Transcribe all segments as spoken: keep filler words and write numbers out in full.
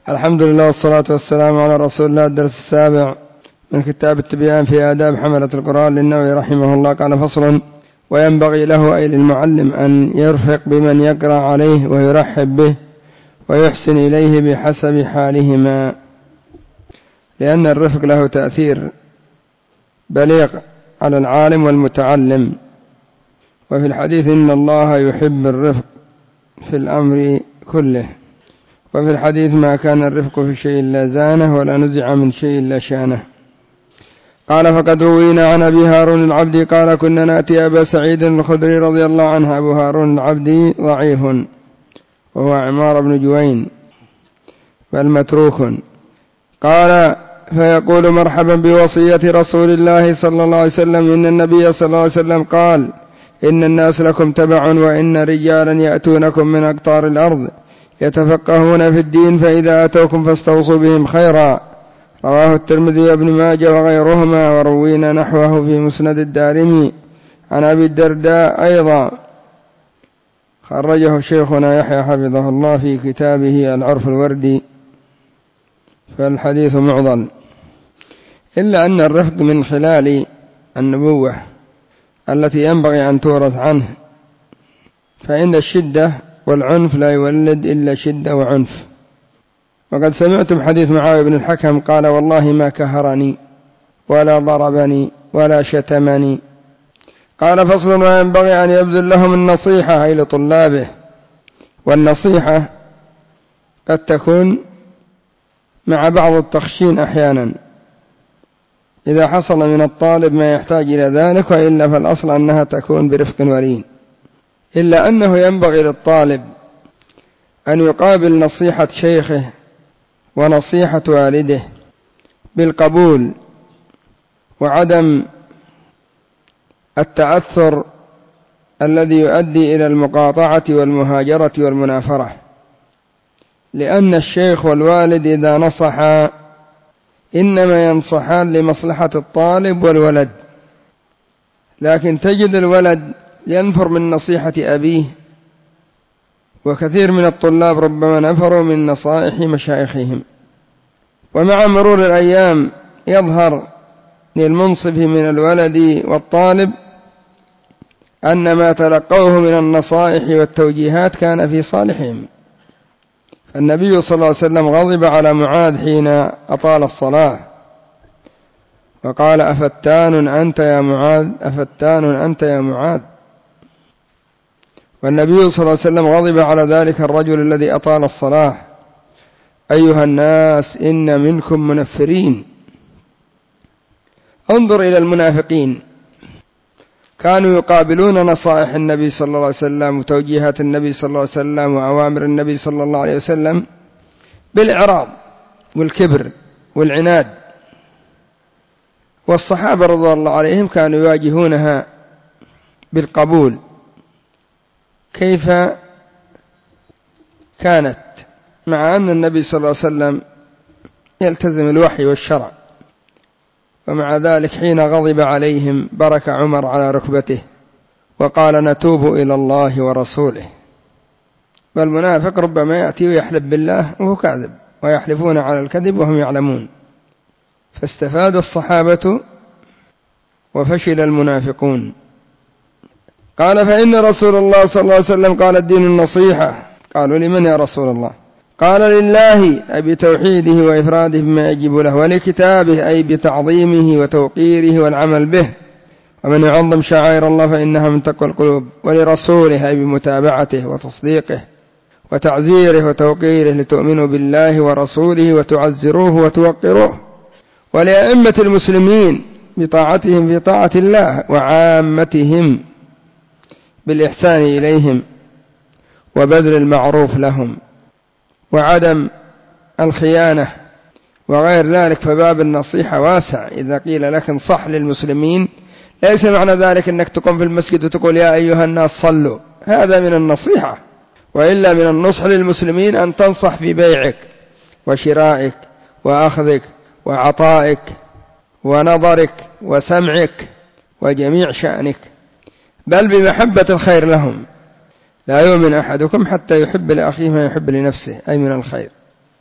الحمد لله والصلاة والسلام على رسول الله. الدرس السابع من كتاب التبيان في آداب حملة القرآن للنووي رحمه الله. قال: فصل: وينبغي له أي للمعلم أن يرفق بمن يقرأ عليه ويرحب به ويحسن إليه بحسب حالهما، لأن الرفق له تأثير بليغ على العالم والمتعلم. وفي الحديث: إن الله يحب الرفق في الأمر كله. وفي الحديث: ما كان الرفق في شيء لا زانه ولا نزع من شيء لا شانه. قال: فقد روينا عن أبي هارون العبدي قال: كنا نأتي أبا سعيد الخدري رضي الله عنه. أبو هارون العبدي ضعيف وهو عمار بن جوين بل متروك. قال: فيقول: مرحبا بوصية رسول الله صلى الله عليه وسلم، إن النبي صلى الله عليه وسلم قال: إن الناس لكم تبع، وإن رجالا يأتونكم من أقطار الأرض يتفقهون في الدين، فإذا أتوكم فاستوصوا بهم خيرا. رواه الترمذي وابن ماجه وغيرهما. وروينا نحوه في مسند الدارمي عن أبي الدرداء أيضا، خرجه شيخنا يحيى حفظه الله في كتابه العرف الوردي، فالحديث معضل، إلا أن الرفق من خلال النبوة التي ينبغي أن تورث عنه، فإن الشدة والعنف لا يولد إلا شدة وعنف. وقد سمعتم حديث معاوية بن الحكم قال: والله ما كهرني ولا ضربني ولا شتمني. قال: فصل: وينبغي أن يبذل لهم النصيحة أي لطلابه. والنصيحة قد تكون مع بعض التخشين أحيانا إذا حصل من الطالب ما يحتاج إلى ذلك، وإلا فالأصل أنها تكون برفق ولين. إلا أنه ينبغي للطالب أن يقابل نصيحة شيخه ونصيحة والده بالقبول وعدم التأثر الذي يؤدي إلى المقاطعة والمهاجرة والمنافرة، لأن الشيخ والوالد إذا نصحا إنما ينصحان لمصلحة الطالب والولد، لكن تجد الولد ينفر من نصيحة أبيه، وكثير من الطلاب ربما نفروا من نصائح مشايخهم. ومع مرور الأيام يظهر للمنصف من الولد والطالب أن ما تلقوه من النصائح والتوجيهات كان في صالحهم. فالنبي صلى الله عليه وسلم غضب على معاذ حين أطال الصلاة وقال: أفتان أنت يا معاذ، أفتان أنت يا معاذ. والنبي صلى الله عليه وسلم غضب على ذلك الرجل الذي أطال الصلاة: أيها الناس إن منكم منفرين. انظر إلى المنافقين، كانوا يقابلون نصائح النبي صلى الله عليه وسلم وتوجيهات النبي صلى الله عليه وسلم وأوامر النبي صلى الله عليه وسلم بالإعراض والكبر والعناد، والصحابة رضي الله عليهم كانوا يواجهونها بالقبول. كيف كانت مع أن النبي صلى الله عليه وسلم يلتزم الوحي والشرع، ومع ذلك حين غضب عليهم برك عمر على ركبته وقال: نتوب إلى الله ورسوله. والمنافق ربما يأتي ويحلف بالله وهو كاذب، ويحلفون على الكذب وهم يعلمون. فاستفاد الصحابة وفشل المنافقون. قال: فإن رسول الله صلى الله عليه وسلم قال: الدين النصيحة. قالوا: لمن يا رسول الله؟ قال: لله أي بتوحيده وإفراده بما يجب له، ولكتابه أي بتعظيمه وتوقيره والعمل به، ومن يعظم شعائر الله فإنها من تقوى القلوب، ولرسوله أي بمتابعته وتصديقه وتعزيره وتوقيره لتؤمنوا بالله ورسوله وتعزروه وتوقروه، ولأئمة المسلمين بطاعتهم في طاعة الله، وعامتهم بالإحسان إليهم وبذل المعروف لهم وعدم الخيانة وغير ذلك. فباب النصيحة واسع. إذا قيل لك انصح للمسلمين ليس معنى ذلك أنك تقوم في المسجد وتقول: يا أيها الناس صلوا، هذا من النصيحة. وإلا من النصح للمسلمين أن تنصح في بيعك وشرائك وأخذك وعطائك ونظرك وسمعك وجميع شأنك، بل بمحبة الخير لهم. لا يؤمن أحدكم حتى يحب لأخيه ما يحب لنفسه، أي من الخير.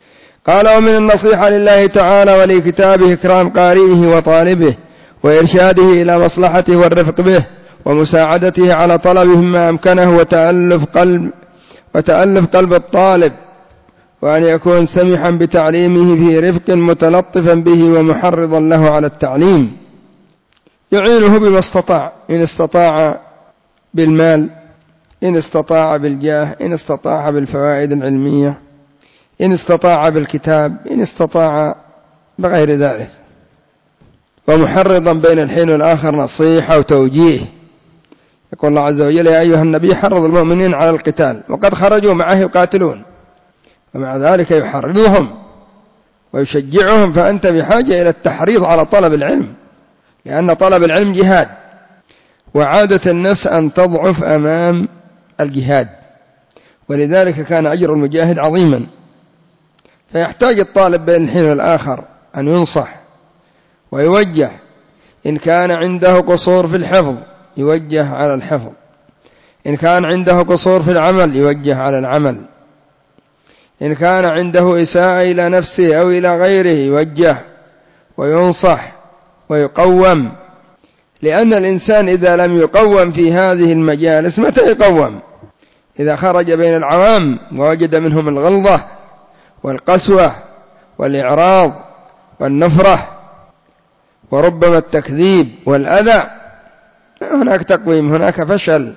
قال: ومن النصيحة لله تعالى ولكتابه إكرام قارئه وطالبه وإرشاده إلى مصلحته والرفق به ومساعدته على طلبه ما أمكنه وتألف قلب وتألف قلب الطالب، وأن يكون سمحا بتعليمه في رفق متلطفا به ومحرضا له على التعليم، يعينه بما استطاع، إن استطاع بالمال، إن استطاع بالجاه، إن استطاع بالفوائد العلمية، إن استطاع بالكتاب، إن استطاع بغير ذلك، ومحرضا بين الحين والآخر نصيحة وتوجيه. يقول الله عز وجل: يا أيها النبي حرض المؤمنين على القتال وقد خرجوا معه يقاتلون، ومع ذلك يحرضهم ويشجعهم، فأنت بحاجة إلى التحريض على طلب العلم، لأن طلب العلم جهاد، وعادة النفس أن تضعف أمام الجهاد، ولذلك كان أجر المجاهد عظيما. فيحتاج الطالب بين الحين والآخر أن ينصح ويوجه، إن كان عنده قصور في الحفظ يوجه على الحفظ، إن كان عنده قصور في العمل يوجه على العمل، إن كان عنده إساءة إلى نفسه أو إلى غيره يوجه وينصح ويقوم، لأن الإنسان إذا لم يقوم في هذه المجالس متى يقوم؟ إذا خرج بين العوام ووجد منهم الغلظة والقسوة والإعراض والنفرة وربما التكذيب والأذى، هناك تقويم، هناك فشل،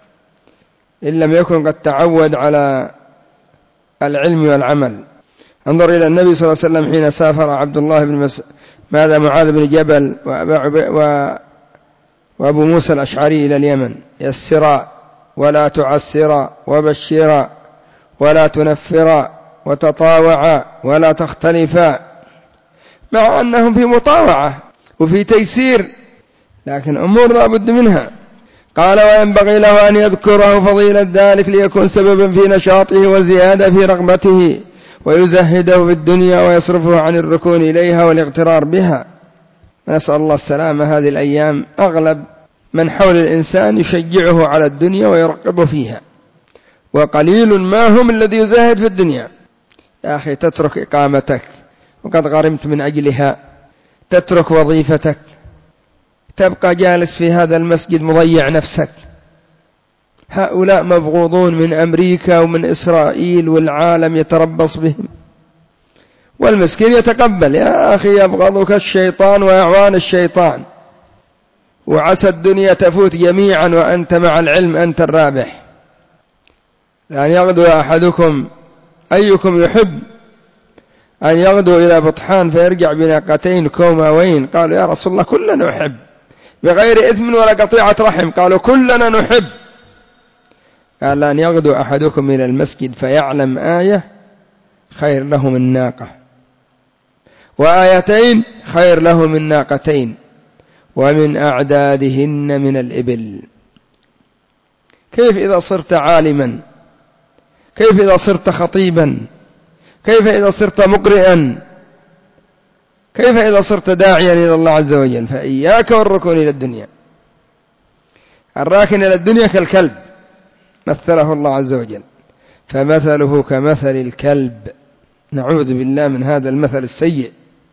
إن لم يكن قد تعود على العلم والعمل. انظر إلى النبي صلى الله عليه وسلم حين سافر عبد الله بن مس... ماذا معاذ بن جبل وأبا و... وأبو موسى الأشعري إلى اليمن: يسرا ولا تعسرا وبشرا ولا تنفرا وتطاوعا ولا تختلفا، مع أنهم في مطاوعة وفي تيسير، لكن أمور لا بد منها. قال: وينبغي له أن يذكره فضيلة ذلك ليكون سببا في نشاطه وزيادة في رغبته، ويزهده في الدنيا ويصرفه عن الركون إليها والاغترار بها. نسأل الله السلامة. هذه الأيام أغلب من حول الإنسان يشجعه على الدنيا ويرقب فيها، وقليل ما هم الذي يزاهد في الدنيا. يا أخي، تترك إقامتك وقد غرمت من أجلها، تترك وظيفتك، تبقى جالس في هذا المسجد مضيع نفسك. هؤلاء مبغوضون من أمريكا ومن إسرائيل والعالم يتربص بهم، والمسكين يتقبل. يا أخي، يبغضك الشيطان وأعوان الشيطان، وعسى الدنيا تفوت جميعا وأنت مع العلم أنت الرابح. لأن يغدو أحدكم أيكم يحب أن يغدو إلى بطحان فيرجع بناقتين كوماوين؟ قالوا: يا رسول الله كلنا نحب، بغير إثم ولا قطيعة رحم. قالوا: كلنا نحب. قال: أن يغدو أحدكم إلى المسجد فيعلم آية خير له من ناقة، وآيتين خير له من ناقتين، ومن أعدادهن من الإبل. كيف إذا صرت عالما؟ كيف إذا صرت خطيبا؟ كيف إذا صرت مقرئا؟ كيف إذا صرت داعيا إلى الله عز وجل؟ فإياك والركون إلى الدنيا. الراكن إلى الدنيا كالكلب مثله الله عز وجل، فمثله كمثل الكلب. نعوذ بالله من هذا المثل السيء.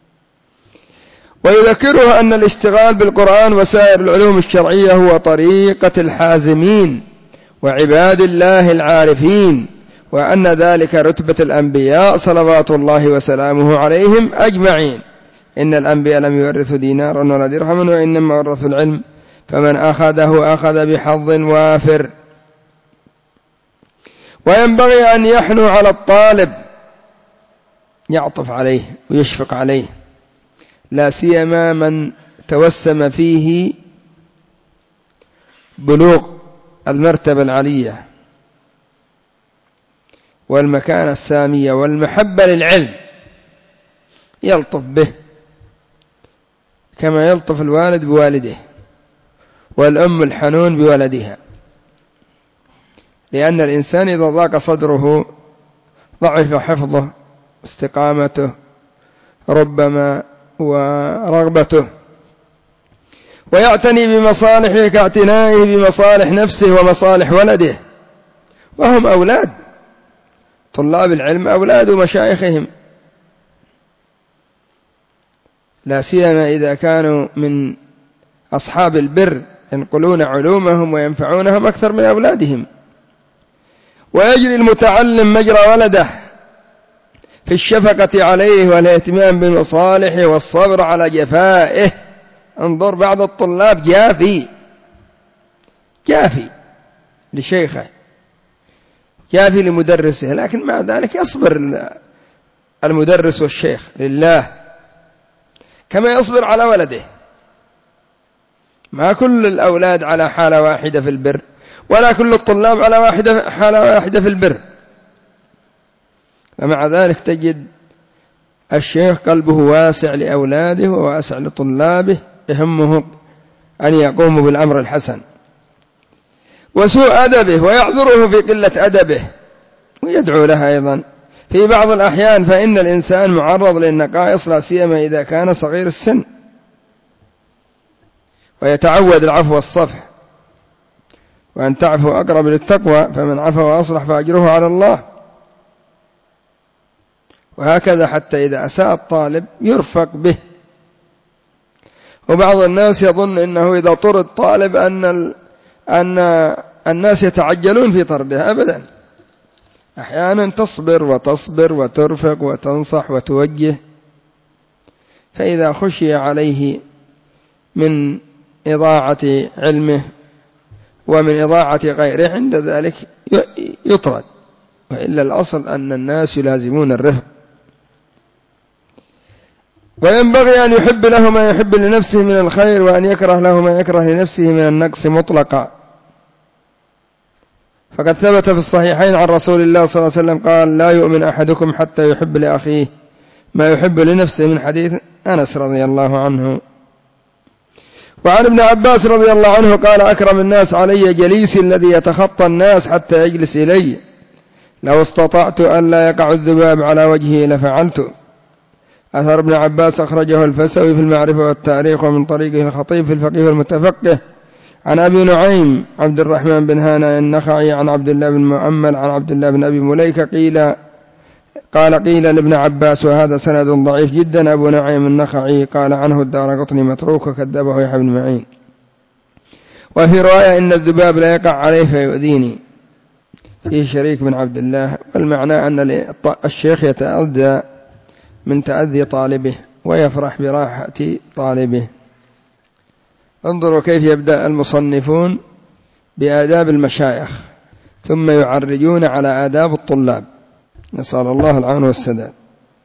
ويذكره أن الاشتغال بالقرآن وسائر العلوم الشرعية هو طريقة الحازمين وعباد الله العارفين، وأن ذلك رتبة الأنبياء صلوات الله وسلامه عليهم أجمعين. إن الأنبياء لم يورثوا دينارا ولا درهما، وإنما ورثوا العلم، فمن أخذه أخذ بحظ وافر. وينبغي أن يحنو على الطالب، يعطف عليه ويشفق عليه، لا سيما من توسم فيه بلوغ المرتبة العلية والمكانة السامية والمحبة للعلم، يلطف به كما يلطف الوالد بوالده والأم الحنون بولدها، لأن الإنسان إذا ضاق صدره ضعف حفظه استقامته ربما ورغبته، ويعتني بمصالحه كاعتنائه بمصالح نفسه ومصالح ولده، وهم أولاد. طلاب العلم أولاد مشايخهم لا سيما إذا كانوا من أصحاب البر ينقلون علومهم وينفعونهم أكثر من أولادهم. ويجري المتعلم مجرى ولده في الشفقة عليه والاهتمام بمصالحه والصبر على جفائه. انظر بعض الطلاب جافي جافي لشيخه، جافي لمدرسه، لكن مع ذلك يصبر المدرس والشيخ لله كما يصبر على ولده. ما كل الأولاد على حالة واحدة في البر، ولا كل الطلاب على واحدة حالة واحدة في البر، ومع ذلك تجد الشيخ قلبه واسع لأولاده وواسع لطلابه، يهمه أن يقوموا بالأمر الحسن. وسوء أدبه ويعذره في قلة أدبه ويدعو لها أيضا في بعض الأحيان، فإن الإنسان معرض للنقائص لا سيما إذا كان صغير السن، ويتعود العفو والصفح، وأن تعفو أقرب للتقوى، فمن عفو وأصلح فأجره على الله. وهكذا حتى إذا أساء الطالب يرفق به. وبعض الناس يظن إنه إذا طرد طالب أن أن الناس يتعجلون في طرده، أبدا، أحيانا تصبر وتصبر وترفق وتنصح وتوجه، فإذا خشي عليه من إضاعة علمه ومن إضاعة غيره عند ذلك يطرد، وإلا الأصل أن الناس يلازمون الرفق. وينبغي أن يحب له ما يحب لنفسه من الخير، وأن يكره له ما يكره لنفسه من النقص مطلقا. فقد ثبت في الصحيحين عن رسول الله صلى الله عليه وسلم قال: لا يؤمن أحدكم حتى يحب لأخيه ما يحب لنفسه، من حديث أنس رضي الله عنه. وعن ابن عباس رضي الله عنه قال: أكرم الناس علي جليسي الذي يتخطى الناس حتى يجلس إلي، لو استطعت أن لا يقع الذباب على وجهه لفعلت. أثر ابن عباس أخرجه الفسوي في المعرفة والتاريخ، ومن طريقه الخطيب في الفقيه والمتفقه، عن أبي نعيم عبد الرحمن بن هانئ النخعي عن عبد الله بن مؤمل عن عبد الله بن أبي مليكة قيل قال قيل لابن عباس، وهذا سند ضعيف جدا. أبو نعيم النخعي قال عنه الدارقطني متروك وكذبه يحيى بن معين. وفي رواية: إن الذباب لا يقع عليه فيؤذيني، فيه شريك بن عبد الله. والمعنى أن الشيخ يتأذى من تأذي طالبه ويفرح براحة طالبه. انظروا كيف يبدأ المصنفون بآداب المشايخ، ثم يعرجون على آداب الطلاب، نسأل الله العون والسداد.